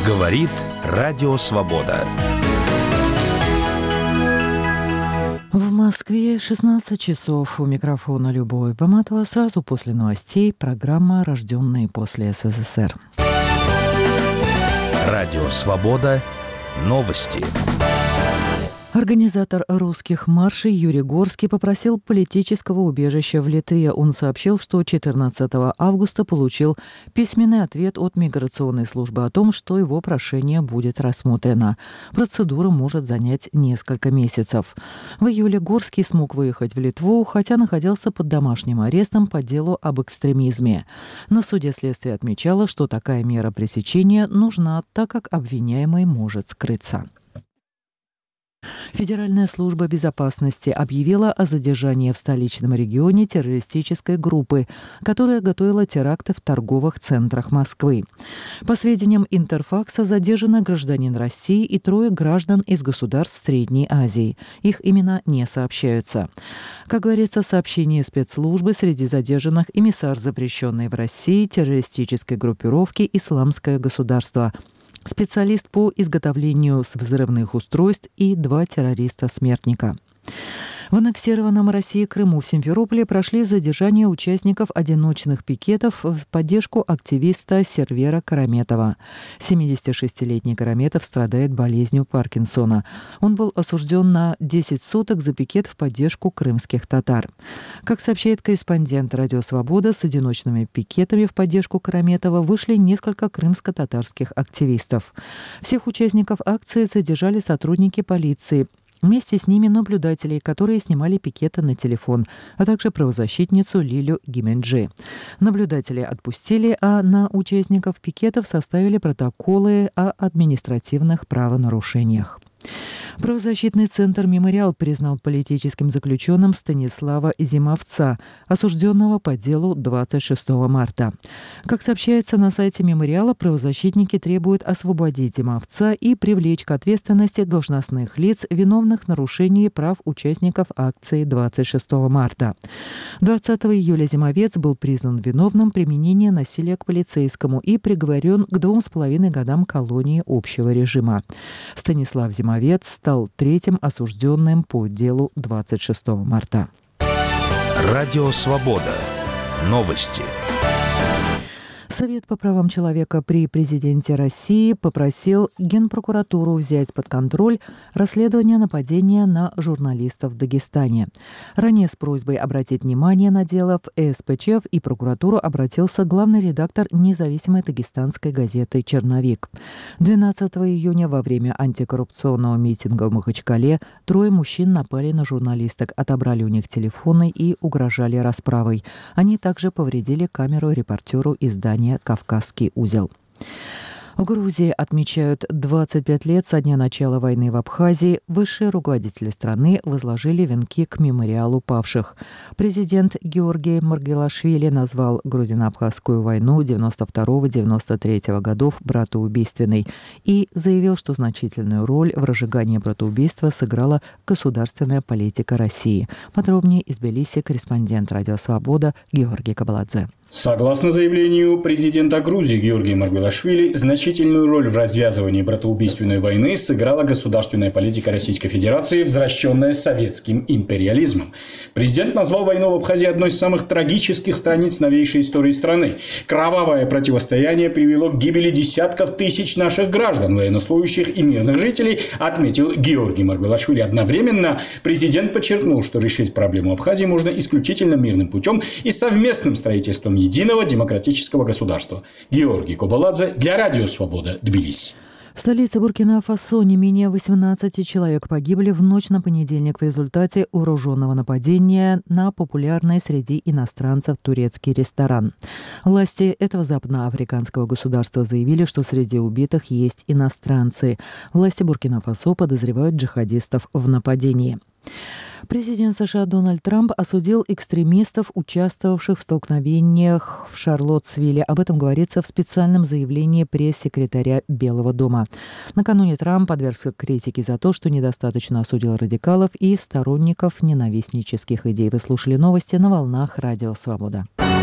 Говорит Радио Свобода. В Москве 16 часов. У микрофона Любовь Баматова. Сразу после новостей программа «Рожденные после СССР». Радио Свобода. Новости. Организатор русских маршей Юрий Горский попросил политического убежища в Литве. Он сообщил, что 14 августа получил письменный ответ от миграционной службы о том, что его прошение будет рассмотрено. Процедура может занять несколько месяцев. В июле Горский смог выехать в Литву, хотя находился под домашним арестом по делу об экстремизме. На суде следствие отмечало, что такая мера пресечения нужна, так как обвиняемый может скрыться. Федеральная служба безопасности объявила о задержании в столичном регионе террористической группы, которая готовила теракты в торговых центрах Москвы. По сведениям Интерфакса, задержаны гражданин России и 3 граждан из государств Средней Азии. Их имена не сообщаются. Как говорится в сообщении спецслужбы, среди задержанных эмиссар запрещенной в России террористической группировки «Исламское государство», специалист по изготовлению взрывных устройств и 2 террориста-смертника. В аннексированном России Крыму в Симферополе прошли задержания участников одиночных пикетов в поддержку активиста Сервера Караметова. 76-летний Караметов страдает болезнью Паркинсона. Он был осужден на 10 суток за пикет в поддержку крымских татар. Как сообщает корреспондент «Радио Свобода», с одиночными пикетами в поддержку Караметова вышли несколько крымско-татарских активистов. Всех участников акции задержали сотрудники полиции. Вместе с ними наблюдатели, которые снимали пикеты на телефон, а также правозащитницу Лилю Гименджи. Наблюдатели отпустили, а на участников пикетов составили протоколы о административных правонарушениях. Правозащитный центр «Мемориал» признал политическим заключенным Станислава Зимовца, осужденного по делу 26 марта. Как сообщается на сайте «Мемориала», правозащитники требуют освободить Зимовца и привлечь к ответственности должностных лиц, виновных в нарушении прав участников акции 26 марта. 20 июля Зимовец был признан виновным в применении насилия к полицейскому и приговорен к 2,5 годам колонии общего режима. Станислав Зимовец стал 3-м осужденным по делу 26 марта. Радио Свобода. Новости. Совет по правам человека при президенте России попросил Генпрокуратуру взять под контроль расследование нападения на журналистов в Дагестане. Ранее с просьбой обратить внимание на дело в СПЧ и прокуратуру обратился главный редактор независимой дагестанской газеты «Черновик». 12 июня во время антикоррупционного митинга в Махачкале 3 мужчин напали на журналисток, отобрали у них телефоны и угрожали расправой. Они также повредили камеру репортеру издания «Кавказский узел». В Грузии отмечают 25 лет со дня начала войны в Абхазии. Высшие руководители страны возложили венки к мемориалу павших. Президент Георгий Маргвелашвили назвал Грузино-Абхазскую войну 92-93 годов братоубийственной и заявил, что значительную роль в разжигании братоубийства сыграла государственная политика России. Подробнее из Тбилиси корреспондент «Радио Свобода» Георгий Кабаладзе. Согласно заявлению президента Грузии Георгия Маргвелашвили, значительную роль в развязывании братоубийственной войны сыграла государственная политика Российской Федерации, возвращенная советским империализмом. Президент назвал войну в Абхазии одной из самых трагических страниц новейшей истории страны. Кровавое противостояние привело к гибели десятков тысяч наших граждан, военнослужащих и мирных жителей, отметил Георгий Маргвелашвили. Одновременно президент подчеркнул, что решить проблему Абхазии можно исключительно мирным путем и совместным строительством единого демократического государства. Георгий Кабаладзе для Радио Свобода, Тбилиси. В столице Буркина-Фасо не менее 18 человек погибли в ночь на понедельник в результате вооруженного нападения на популярный среди иностранцев турецкий ресторан. Власти этого западноафриканского государства заявили, что среди убитых есть иностранцы. Власти Буркина-Фасо подозревают джихадистов в нападении. Президент США Дональд Трамп осудил экстремистов, участвовавших в столкновениях в Шарлоттсвилле. Об этом говорится в специальном заявлении пресс-секретаря Белого дома. Накануне Трамп подвергся критике за то, что недостаточно осудил радикалов и сторонников ненавистнических идей. Вы слушали новости на волнах Радио Свобода.